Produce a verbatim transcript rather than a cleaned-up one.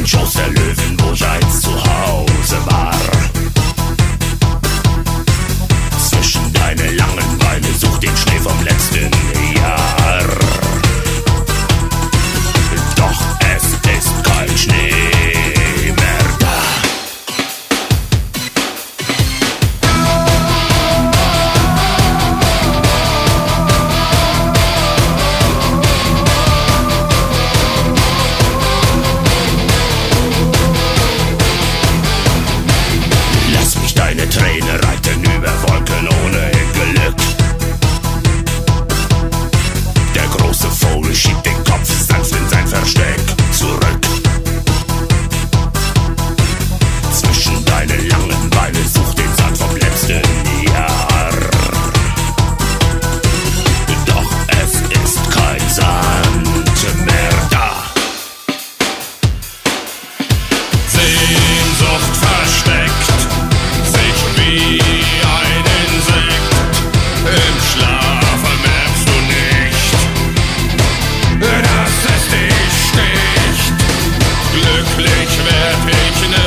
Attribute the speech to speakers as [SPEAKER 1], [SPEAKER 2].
[SPEAKER 1] den Schoß der Löwen, wo ich einst zu Hause war. Zwischen deine langen Beine such den Schnee vom letzten Jahr. Doch es ist kein Schnee mehr da. Lass mich deine Träne reiten über Wolken ohne Glück. Der große Vogel schiebt den Kopf sanft in sein Versteck zurück. Zwischen deine langen Beine such den Sand vom letzten Jahr. Doch es ist kein Sand mehr da. Sehnsucht versteckt sich wie ein Insekt. Im Schlafe merkst du nicht, dass es dich sticht. Glücklich werd ich nicht.